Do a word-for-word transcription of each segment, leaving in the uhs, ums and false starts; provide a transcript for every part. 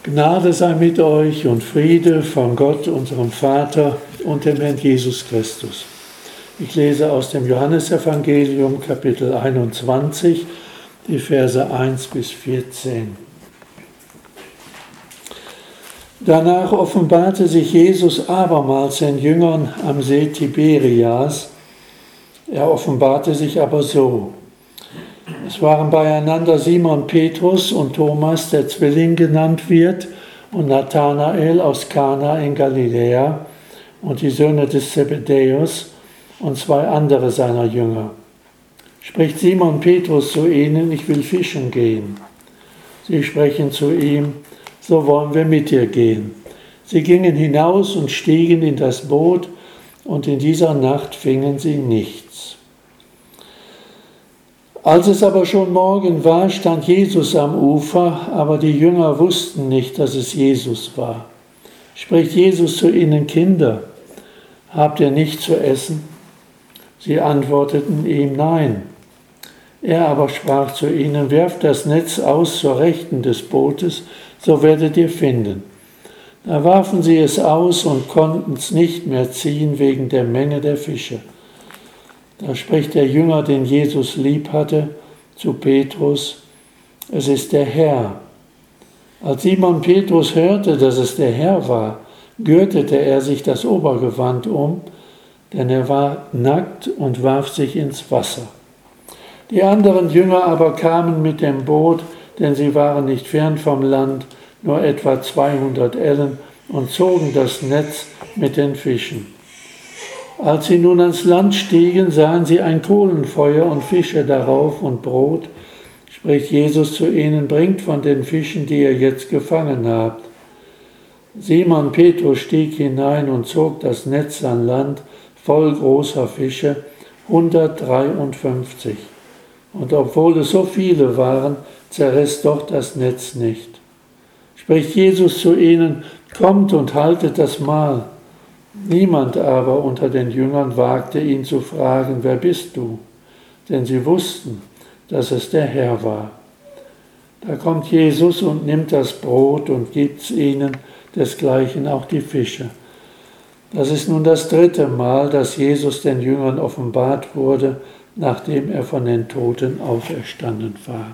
Gnade sei mit euch und Friede von Gott, unserem Vater und dem Herrn Jesus Christus. Ich lese aus dem Johannesevangelium, Kapitel einundzwanzig, die Verse eins bis vierzehn. Danach offenbarte sich Jesus abermals den Jüngern am See Tiberias. Er offenbarte sich aber so: Es waren beieinander Simon Petrus und Thomas, der Zwilling genannt wird, und Nathanael aus Kana in Galiläa und die Söhne des Zebedäus und zwei andere seiner Jünger. Spricht Simon Petrus zu ihnen: Ich will fischen gehen. Sie sprechen zu ihm: So wollen wir mit dir gehen. Sie gingen hinaus und stiegen in das Boot, und in dieser Nacht fingen sie nichts. Als es aber schon Morgen war, stand Jesus am Ufer, aber die Jünger wussten nicht, dass es Jesus war. Spricht Jesus zu ihnen: Kinder, habt ihr nichts zu essen? Sie antworteten ihm: Nein. Er aber sprach zu ihnen: Werft das Netz aus zur Rechten des Bootes, so werdet ihr finden. Da warfen sie es aus und konnten es nicht mehr ziehen wegen der Menge der Fische. Da spricht der Jünger, den Jesus lieb hatte, zu Petrus: Es ist der Herr. Als Simon Petrus hörte, dass es der Herr war, gürtete er sich das Obergewand um, denn er war nackt, und warf sich ins Wasser. Die anderen Jünger aber kamen mit dem Boot, denn sie waren nicht fern vom Land, nur etwa zweihundert Ellen, und zogen das Netz mit den Fischen. Als sie nun ans Land stiegen, sahen sie ein Kohlenfeuer und Fische darauf und Brot. Spricht Jesus zu ihnen: Bringt von den Fischen, die ihr jetzt gefangen habt. Simon Petrus stieg hinein und zog das Netz an Land, voll großer Fische, hundertdreiundfünfzig. Und obwohl es so viele waren, zerriss doch das Netz nicht. Spricht Jesus zu ihnen: Kommt und haltet das Mahl. Niemand aber unter den Jüngern wagte ihn zu fragen: Wer bist du? Denn sie wussten, dass es der Herr war. Da kommt Jesus und nimmt das Brot und gibt es ihnen, desgleichen auch die Fische. Das ist nun das dritte Mal, dass Jesus den Jüngern offenbart wurde, nachdem er von den Toten auferstanden war.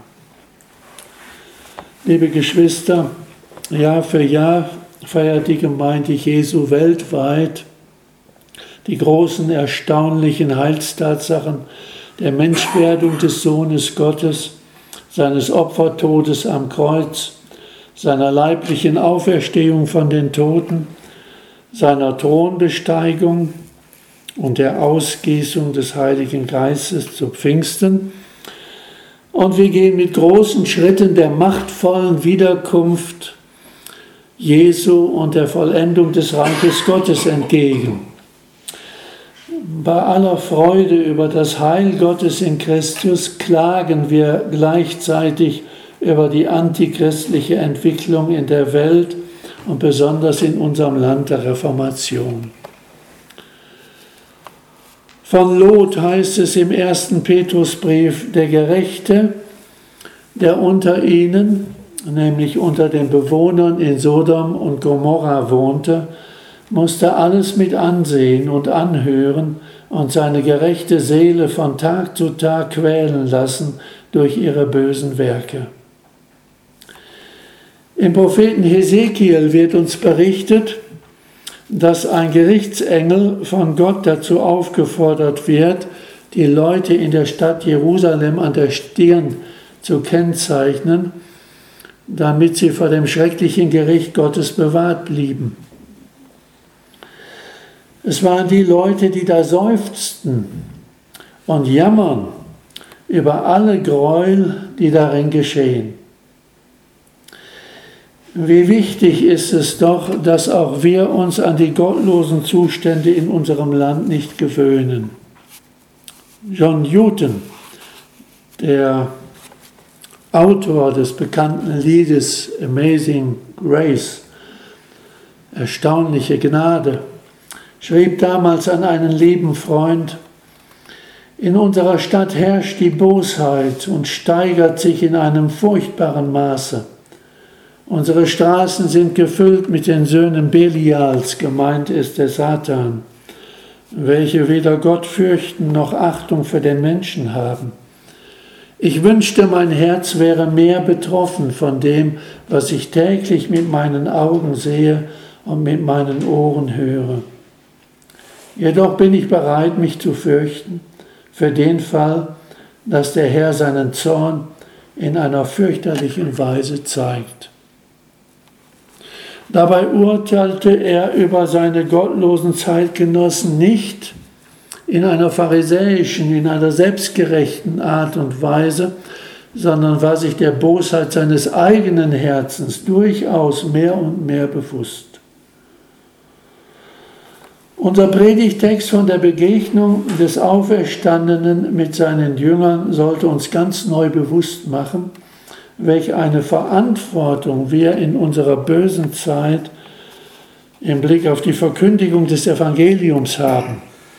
Liebe Geschwister, Jahr für Jahr feiert die Gemeinde Jesu weltweit die großen, erstaunlichen Heilstatsachen der Menschwerdung des Sohnes Gottes, seines Opfertodes am Kreuz, seiner leiblichen Auferstehung von den Toten, seiner Thronbesteigung und der Ausgießung des Heiligen Geistes zu Pfingsten. Und wir gehen mit großen Schritten der machtvollen Wiederkunft Jesu und der Vollendung des Reiches Gottes entgegen. Bei aller Freude über das Heil Gottes in Christus klagen wir gleichzeitig über die antichristliche Entwicklung in der Welt und besonders in unserem Land der Reformation. Von Lot heißt es im ersten Petrusbrief: Der Gerechte, der unter ihnen, nämlich unter den Bewohnern in Sodom und Gomorra wohnte, musste alles mit ansehen und anhören und seine gerechte Seele von Tag zu Tag quälen lassen durch ihre bösen Werke. Im Propheten Hesekiel wird uns berichtet, dass ein Gerichtsengel von Gott dazu aufgefordert wird, die Leute in der Stadt Jerusalem an der Stirn zu kennzeichnen, damit sie vor dem schrecklichen Gericht Gottes bewahrt blieben. Es waren die Leute, die da seufzten und jammern über alle Gräuel, die darin geschehen. Wie wichtig ist es doch, dass auch wir uns an die gottlosen Zustände in unserem Land nicht gewöhnen. John Newton, der Autor des bekannten Liedes Amazing Grace, erstaunliche Gnade, schrieb damals an einen lieben Freund: In unserer Stadt herrscht die Bosheit und steigert sich in einem furchtbaren Maße. Unsere Straßen sind gefüllt mit den Söhnen Belials, gemeint ist der Satan, welche weder Gott fürchten noch Achtung für den Menschen haben. Ich wünschte, mein Herz wäre mehr betroffen von dem, was ich täglich mit meinen Augen sehe und mit meinen Ohren höre. Jedoch bin ich bereit, mich zu fürchten, für den Fall, dass der Herr seinen Zorn in einer fürchterlichen Weise zeigt. Dabei urteilte er über seine gottlosen Zeitgenossen nicht in einer pharisäischen, in einer selbstgerechten Art und Weise, sondern war sich der Bosheit seines eigenen Herzens durchaus mehr und mehr bewusst. Unser Predigtext von der Begegnung des Auferstandenen mit seinen Jüngern sollte uns ganz neu bewusst machen, welch eine Verantwortung wir in unserer bösen Zeit im Blick auf die Verkündigung des Evangeliums haben.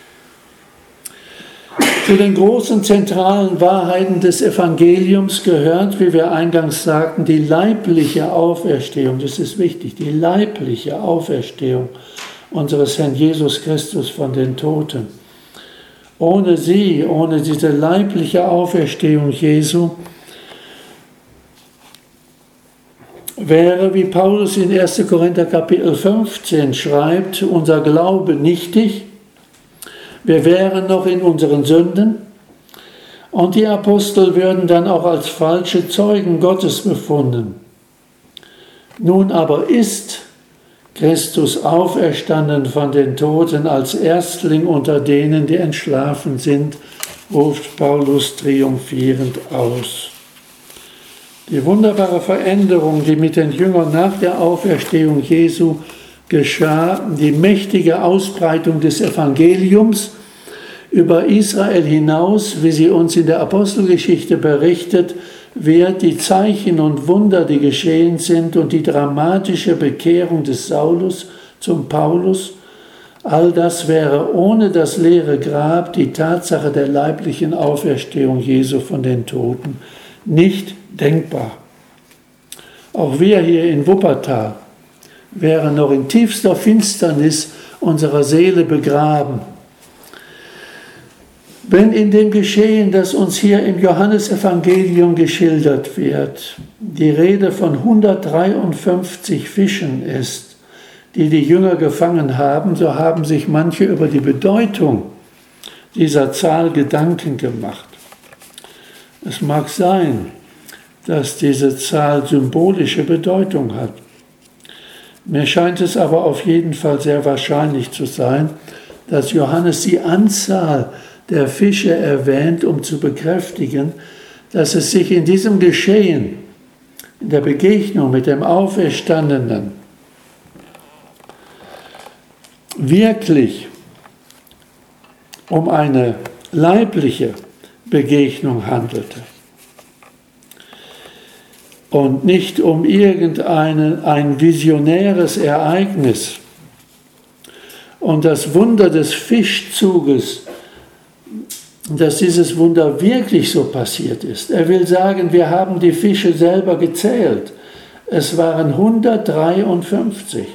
Zu den großen zentralen Wahrheiten des Evangeliums gehört, wie wir eingangs sagten, die leibliche Auferstehung. Das ist wichtig, die leibliche Auferstehung unseres Herrn Jesus Christus von den Toten. Ohne sie, ohne diese leibliche Auferstehung Jesu, wäre, wie Paulus in erster Korinther Kapitel fünfzehn schreibt, unser Glaube nichtig, wir wären noch in unseren Sünden und die Apostel würden dann auch als falsche Zeugen Gottes befunden. Nun aber ist Christus auferstanden von den Toten als Erstling unter denen, die entschlafen sind, ruft Paulus triumphierend aus. Die wunderbare Veränderung, die mit den Jüngern nach der Auferstehung Jesu geschah, die mächtige Ausbreitung des Evangeliums über Israel hinaus, wie sie uns in der Apostelgeschichte berichtet, wird die Zeichen und Wunder, die geschehen sind, und die dramatische Bekehrung des Saulus zum Paulus, all das wäre ohne das leere Grab, die Tatsache der leiblichen Auferstehung Jesu von den Toten, nicht denkbar. Auch wir hier in Wuppertal wären noch in tiefster Finsternis unserer Seele begraben, wenn in dem Geschehen, das uns hier im Johannesevangelium geschildert wird, die Rede von hundertdreiundfünfzig Fischen ist, die die Jünger gefangen haben, so haben sich manche über die Bedeutung dieser Zahl Gedanken gemacht. Es mag sein, dass diese Zahl symbolische Bedeutung hat. Mir scheint es aber auf jeden Fall sehr wahrscheinlich zu sein, dass Johannes die Anzahl der Fische erwähnt, um zu bekräftigen, dass es sich in diesem Geschehen, in der Begegnung mit dem Auferstandenen, wirklich um eine leibliche Begegnung handelte und nicht um irgendein ein visionäres Ereignis. Und das Wunder des Fischzuges, dass dieses Wunder wirklich so passiert ist. Er will sagen, wir haben die Fische selber gezählt. Es waren hundertdreiundfünfzig.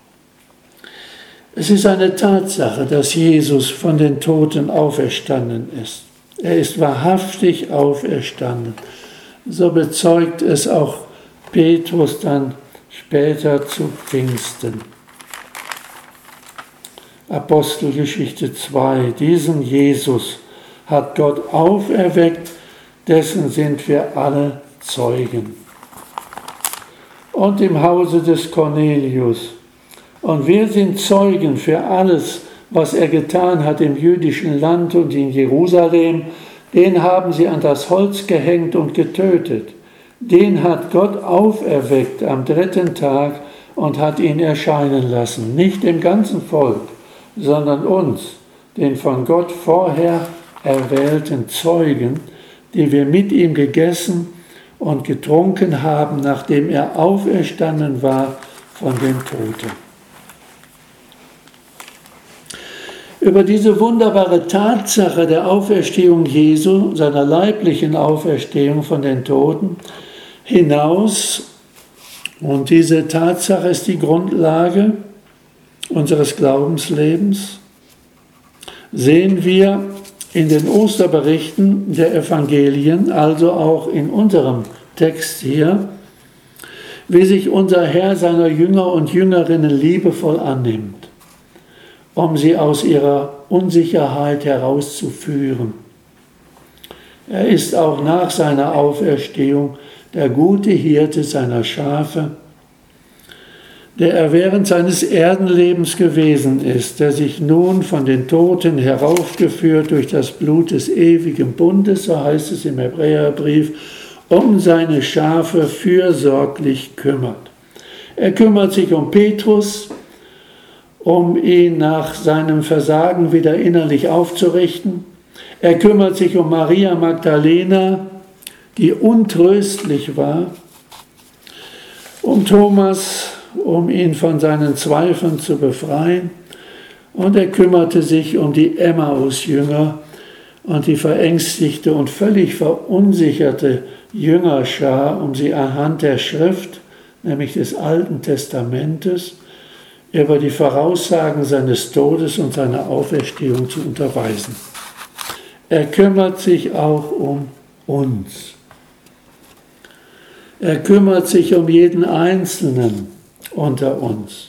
Es ist eine Tatsache, dass Jesus von den Toten auferstanden ist. Er ist wahrhaftig auferstanden. So bezeugt es auch Petrus dann später zu Pfingsten. Apostelgeschichte zwei, diesen Jesus hat Gott auferweckt, dessen sind wir alle Zeugen. Und im Hause des Cornelius. Und wir sind Zeugen für alles, was er getan hat im jüdischen Land und in Jerusalem. Den haben sie an das Holz gehängt und getötet. Den hat Gott auferweckt am dritten Tag und hat ihn erscheinen lassen. Nicht dem ganzen Volk, sondern uns, den von Gott vorher erwählten Zeugen, die wir mit ihm gegessen und getrunken haben, nachdem er auferstanden war von den Toten. Über diese wunderbare Tatsache der Auferstehung Jesu, seiner leiblichen Auferstehung von den Toten, hinaus Und diese Tatsache ist die Grundlage unseres Glaubenslebens. Sehen wir in den Osterberichten der Evangelien, also auch in unserem Text hier, wie sich unser Herr seiner Jünger und Jüngerinnen liebevoll annimmt, um sie aus ihrer Unsicherheit herauszuführen. Er ist auch nach seiner Auferstehung der gute Hirte seiner Schafe, der er während seines Erdenlebens gewesen ist, der sich nun von den Toten heraufgeführt durch das Blut des ewigen Bundes, so heißt es im Hebräerbrief, um seine Schafe fürsorglich kümmert. Er kümmert sich um Petrus, um ihn nach seinem Versagen wieder innerlich aufzurichten. Er kümmert sich um Maria Magdalena, die untröstlich war, um Thomas, um ihn von seinen Zweifeln zu befreien. Und er kümmerte sich um die Emmaus-Jünger und die verängstigte und völlig verunsicherte Jüngerschar, um sie anhand der Schrift, nämlich des Alten Testamentes, über die Voraussagen seines Todes und seiner Auferstehung zu unterweisen. Er kümmert sich auch um uns. Er kümmert sich um jeden Einzelnen unter uns,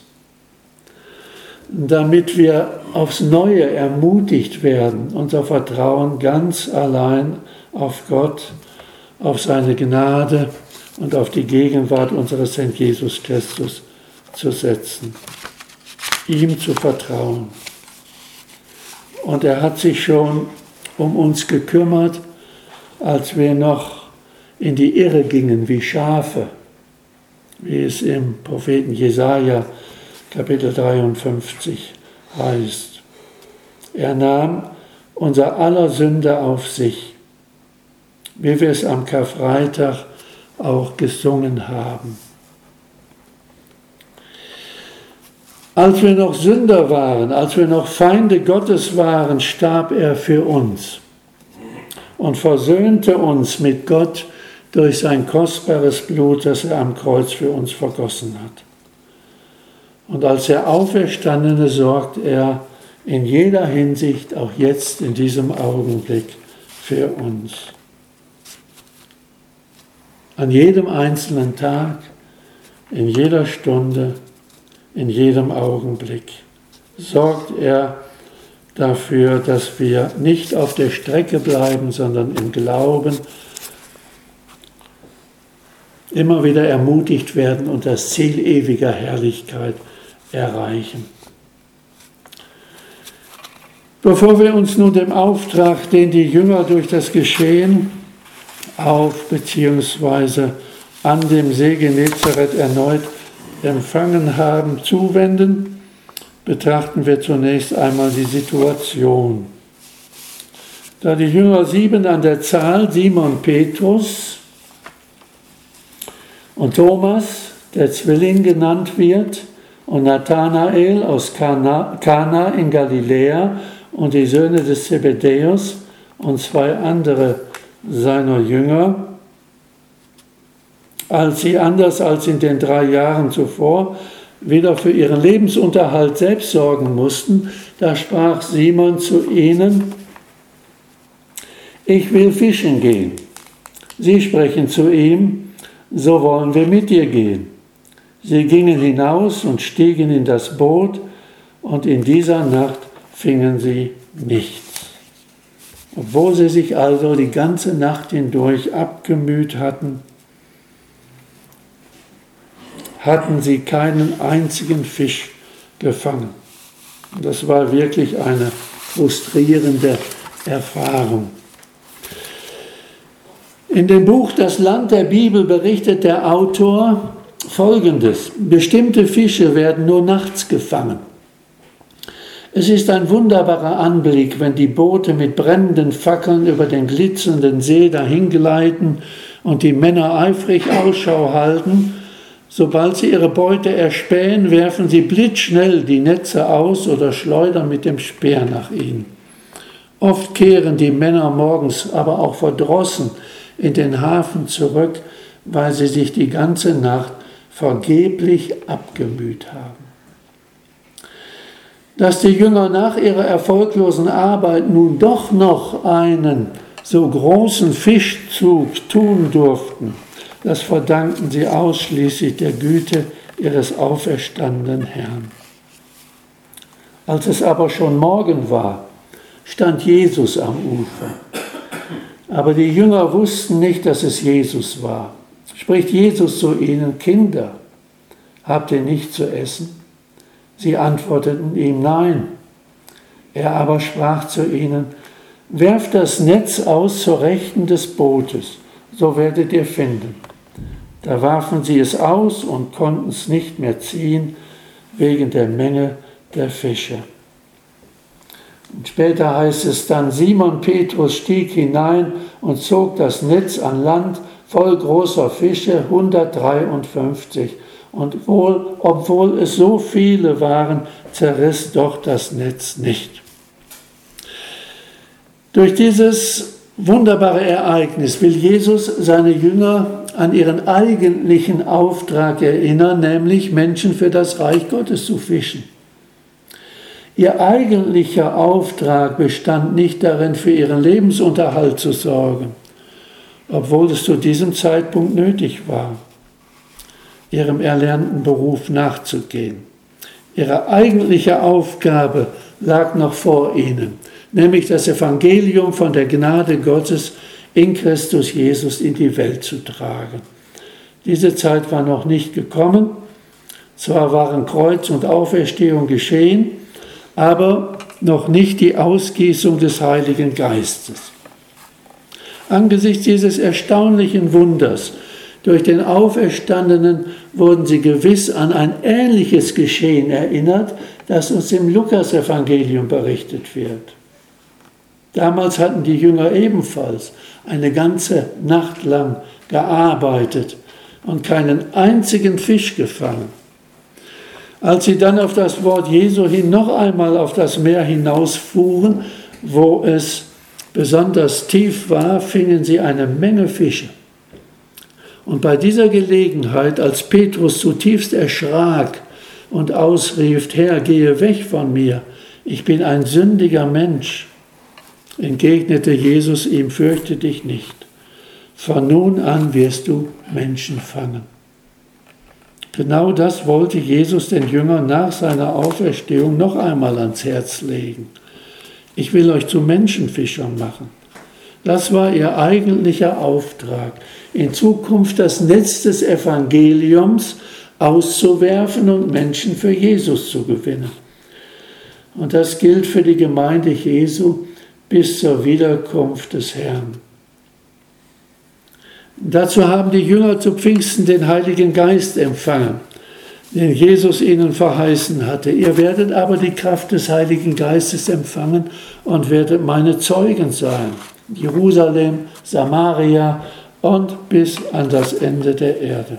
damit wir aufs Neue ermutigt werden, unser Vertrauen ganz allein auf Gott, auf seine Gnade und auf die Gegenwart unseres Herrn Jesus Christus zu setzen, ihm zu vertrauen. Und er hat sich schon um uns gekümmert, als wir noch in die Irre gingen wie Schafe, wie es im Propheten Jesaja Kapitel dreiundfünfzig heißt. Er nahm unser aller Sünde auf sich, wie wir es am Karfreitag auch gesungen haben. Als wir noch Sünder waren, als wir noch Feinde Gottes waren, starb er für uns und versöhnte uns mit Gott durch sein kostbares Blut, das er am Kreuz für uns vergossen hat. Und als der Auferstandene sorgt er in jeder Hinsicht, auch jetzt in diesem Augenblick, für uns. An jedem einzelnen Tag, in jeder Stunde, in jedem Augenblick sorgt er dafür, dass wir nicht auf der Strecke bleiben, sondern im Glauben immer wieder ermutigt werden und das Ziel ewiger Herrlichkeit erreichen. Bevor wir uns nun dem Auftrag, den die Jünger durch das Geschehen auf bzw. an dem See Genezareth erneut empfangen haben, zuwenden, betrachten wir zunächst einmal die Situation. Da die Jünger sieben an der Zahl, Simon Petrus und Thomas, der Zwilling genannt wird, und Nathanael aus Kana, Kana in Galiläa und die Söhne des Zebedäus und zwei andere seiner Jünger, als sie anders als in den drei Jahren zuvor wieder für ihren Lebensunterhalt selbst sorgen mussten, da sprach Simon zu ihnen: Ich will fischen gehen. Sie sprechen zu ihm: So wollen wir mit dir gehen. Sie gingen hinaus und stiegen in das Boot, und in dieser Nacht fingen sie nichts. Obwohl sie sich also die ganze Nacht hindurch abgemüht hatten, hatten sie keinen einzigen Fisch gefangen. Das war wirklich eine frustrierende Erfahrung. In dem Buch Das Land der Bibel berichtet der Autor Folgendes: Bestimmte Fische werden nur nachts gefangen. Es ist ein wunderbarer Anblick, wenn die Boote mit brennenden Fackeln über den glitzernden See dahingleiten und die Männer eifrig Ausschau halten. Sobald sie ihre Beute erspähen, werfen sie blitzschnell die Netze aus oder schleudern mit dem Speer nach ihnen. Oft kehren die Männer morgens aber auch verdrossen in den Hafen zurück, weil sie sich die ganze Nacht vergeblich abgemüht haben. Dass die Jünger nach ihrer erfolglosen Arbeit nun doch noch einen so großen Fischzug tun durften, das verdanken sie ausschließlich der Güte ihres auferstandenen Herrn. Als es aber schon Morgen war, stand Jesus am Ufer. Aber die Jünger wussten nicht, dass es Jesus war. Spricht Jesus zu ihnen: Kinder, habt ihr nicht zu essen? Sie antworteten ihm: Nein. Er aber sprach zu ihnen: Werft das Netz aus zur Rechten des Bootes, so werdet ihr finden. Da warfen sie es aus und konnten es nicht mehr ziehen, wegen der Menge der Fische. Und später heißt es dann: Simon Petrus stieg hinein und zog das Netz an Land voll großer Fische, hundertdreiundfünfzig. Und wohl, obwohl es so viele waren, zerriss doch das Netz nicht. Durch dieses wunderbare Ereignis will Jesus seine Jünger an ihren eigentlichen Auftrag erinnern, nämlich Menschen für das Reich Gottes zu fischen. Ihr eigentlicher Auftrag bestand nicht darin, für ihren Lebensunterhalt zu sorgen, obwohl es zu diesem Zeitpunkt nötig war, ihrem erlernten Beruf nachzugehen. Ihre eigentliche Aufgabe lag noch vor ihnen, nämlich das Evangelium von der Gnade Gottes in Christus Jesus in die Welt zu tragen. Diese Zeit war noch nicht gekommen, zwar waren Kreuz und Auferstehung geschehen, aber noch nicht die Ausgießung des Heiligen Geistes. Angesichts dieses erstaunlichen Wunders durch den Auferstandenen wurden sie gewiss an ein ähnliches Geschehen erinnert, das uns im Lukasevangelium berichtet wird. Damals hatten die Jünger ebenfalls eine ganze Nacht lang gearbeitet und keinen einzigen Fisch gefangen. Als sie dann auf das Wort Jesu hin noch einmal auf das Meer hinausfuhren, wo es besonders tief war, fingen sie eine Menge Fische. Und bei dieser Gelegenheit, als Petrus zutiefst erschrak und ausrief: Herr, gehe weg von mir, ich bin ein sündiger Mensch, entgegnete Jesus ihm: Fürchte dich nicht, von nun an wirst du Menschen fangen. Genau das wollte Jesus den Jüngern nach seiner Auferstehung noch einmal ans Herz legen. Ich will euch zu Menschenfischern machen. Das war ihr eigentlicher Auftrag, in Zukunft das Netz des Evangeliums auszuwerfen und Menschen für Jesus zu gewinnen. Und das gilt für die Gemeinde Jesu bis zur Wiederkunft des Herrn. Dazu haben die Jünger zu Pfingsten den Heiligen Geist empfangen, den Jesus ihnen verheißen hatte. Ihr werdet aber die Kraft des Heiligen Geistes empfangen und werdet meine Zeugen sein. Jerusalem, Samaria und bis an das Ende der Erde.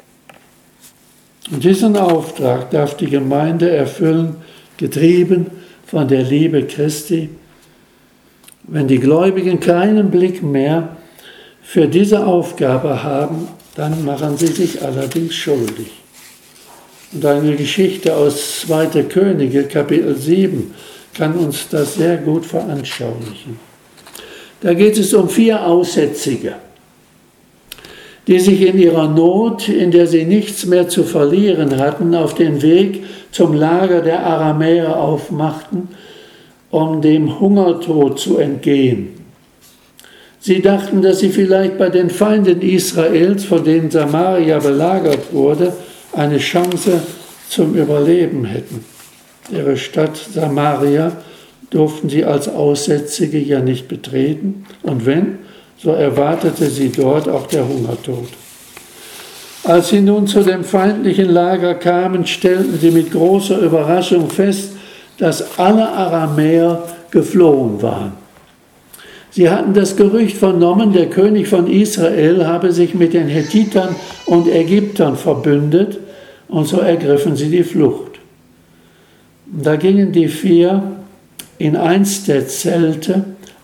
Und diesen Auftrag darf die Gemeinde erfüllen, getrieben von der Liebe Christi. Wenn die Gläubigen keinen Blick mehr für diese Aufgabe haben, dann machen sie sich allerdings schuldig. Und eine Geschichte aus zweiter Könige, Kapitel sieben, kann uns das sehr gut veranschaulichen. Da geht es um vier Aussätzige, die sich in ihrer Not, in der sie nichts mehr zu verlieren hatten, auf den Weg zum Lager der Aramäer aufmachten, um dem Hungertod zu entgehen. Sie dachten, dass sie vielleicht bei den Feinden Israels, von denen Samaria belagert wurde, eine Chance zum Überleben hätten. Ihre Stadt Samaria durften sie als Aussätzige ja nicht betreten, und wenn, so erwartete sie dort auch der Hungertod. Als sie nun zu dem feindlichen Lager kamen, stellten sie mit großer Überraschung fest, dass alle Aramäer geflohen waren. Sie hatten das Gerücht vernommen, der König von Israel habe sich mit den Hethitern und Ägyptern verbündet, und so ergriffen sie die Flucht. Da gingen die vier in eins der Zelte,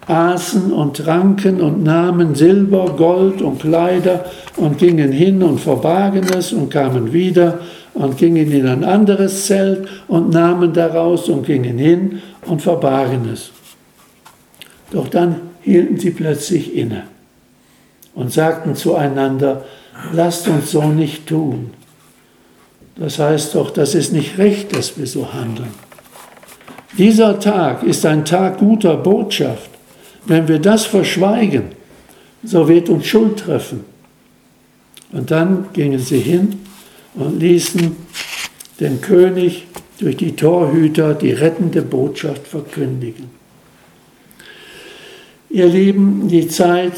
aßen und tranken und nahmen Silber, Gold und Kleider und gingen hin und verbargen es und kamen wieder und gingen in ein anderes Zelt und nahmen daraus und gingen hin und verbargen es. Doch dann hielten sie plötzlich inne und sagten zueinander, lasst uns so nicht tun. Das heißt doch, das ist nicht recht, dass wir so handeln. Dieser Tag ist ein Tag guter Botschaft. Wenn wir das verschweigen, so wird uns Schuld treffen. Und dann gingen sie hin und ließen den König durch die Torhüter die rettende Botschaft verkündigen. Ihr Lieben, die Zeit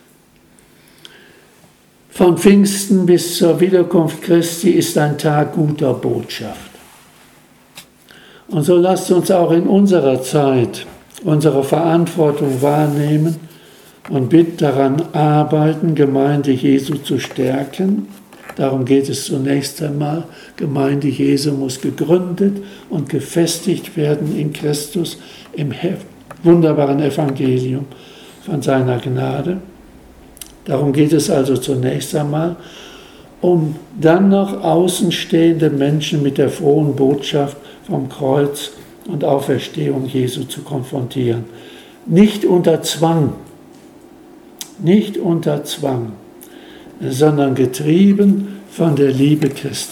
von Pfingsten bis zur Wiederkunft Christi ist ein Tag guter Botschaft. Und so lasst uns auch in unserer Zeit unsere Verantwortung wahrnehmen und bitte daran arbeiten, Gemeinde Jesu zu stärken. Darum geht es zunächst einmal. Gemeinde Jesu muss gegründet und gefestigt werden in Christus, im wunderbaren Evangelium von seiner Gnade. Darum geht es also zunächst einmal, um dann noch außenstehende Menschen mit der frohen Botschaft vom Kreuz und Auferstehung Jesu zu konfrontieren. Nicht unter Zwang, nicht unter Zwang, sondern getrieben von der Liebe Christi.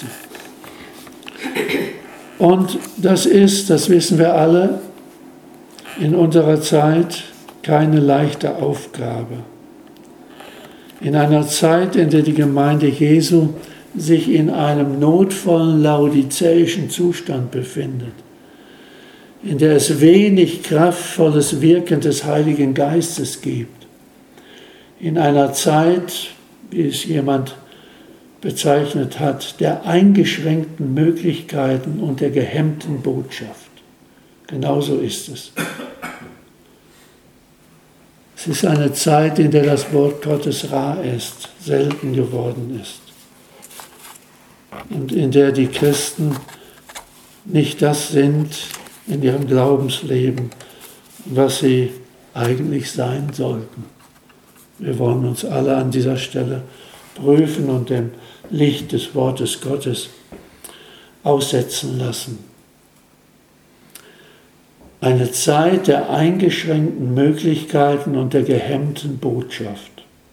Und das ist, das wissen wir alle, in unserer Zeit keine leichte Aufgabe. In einer Zeit, in der die Gemeinde Jesu sich in einem notvollen laodizäischen Zustand befindet, in der es wenig kraftvolles Wirken des Heiligen Geistes gibt, in einer Zeit, wie es jemand bezeichnet hat, der eingeschränkten Möglichkeiten und der gehemmten Botschaft. Genauso ist es. Es ist eine Zeit, in der das Wort Gottes rar ist, selten geworden ist. Und in der die Christen nicht das sind in ihrem Glaubensleben, was sie eigentlich sein sollten. Wir wollen uns alle an dieser Stelle prüfen und dem Licht des Wortes Gottes aussetzen lassen. Eine Zeit der eingeschränkten Möglichkeiten und der gehemmten Botschaft.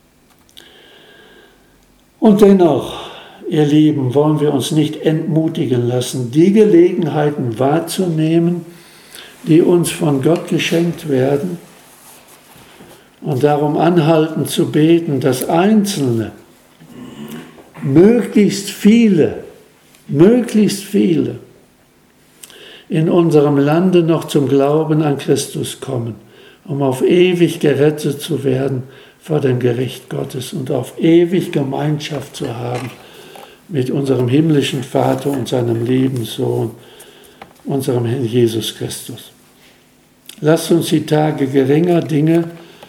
Und dennoch, ihr Lieben, wollen wir uns nicht entmutigen lassen, die Gelegenheiten wahrzunehmen, die uns von Gott geschenkt werden, und darum anhalten zu beten, dass Einzelne, möglichst viele, möglichst viele in unserem Lande noch zum Glauben an Christus kommen, um auf ewig gerettet zu werden vor dem Gericht Gottes und auf ewig Gemeinschaft zu haben mit unserem himmlischen Vater und seinem lieben Sohn, unserem Herrn Jesus Christus. Lasst uns die Tage geringer Dinge,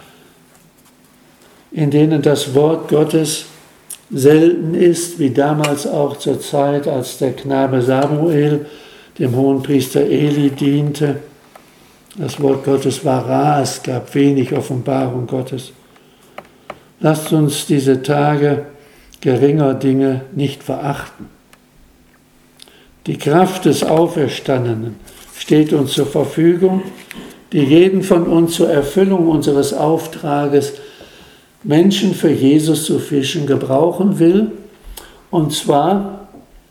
in denen das Wort Gottes selten ist, wie damals auch zur Zeit, als der Knabe Samuel dem Hohenpriester Eli diente. Das Wort Gottes war rar, es gab wenig Offenbarung Gottes. Lasst uns diese Tage geringer Dinge nicht verachten. Die Kraft des Auferstandenen steht uns zur Verfügung, die jeden von uns zur Erfüllung unseres Auftrages, Menschen für Jesus zu fischen, gebrauchen will, und zwar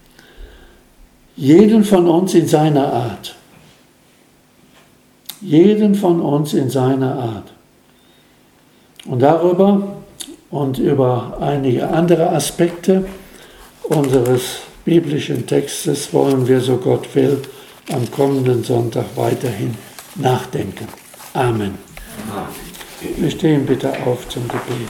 jeden von uns in seiner Art. Jeden von uns in seiner Art. Und darüber und über einige andere Aspekte unseres biblischen Textes wollen wir, so Gott will, am kommenden Sonntag weiterhin nachdenken. Amen. Wir stehen bitte auf zum Gebet.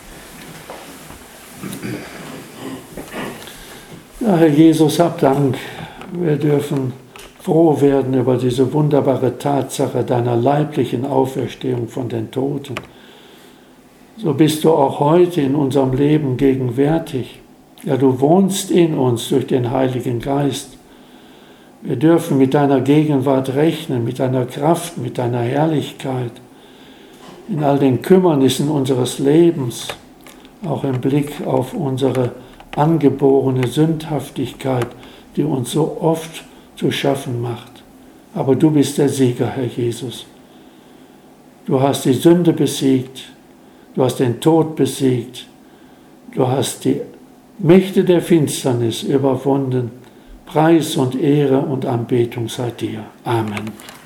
Ja, Herr Jesus, hab Dank. Wir dürfen froh werden über diese wunderbare Tatsache deiner leiblichen Auferstehung von den Toten. So bist du auch heute in unserem Leben gegenwärtig. Ja, du wohnst in uns durch den Heiligen Geist. Wir dürfen mit deiner Gegenwart rechnen, mit deiner Kraft, mit deiner Herrlichkeit. in all den Kümmernissen unseres Lebens, auch im Blick auf unsere angeborene Sündhaftigkeit, die uns so oft zu schaffen macht. Aber du bist der Sieger, Herr Jesus. Du hast die Sünde besiegt, du hast den Tod besiegt, du hast die Mächte der Finsternis überwunden. Preis und Ehre und Anbetung sei dir. Amen.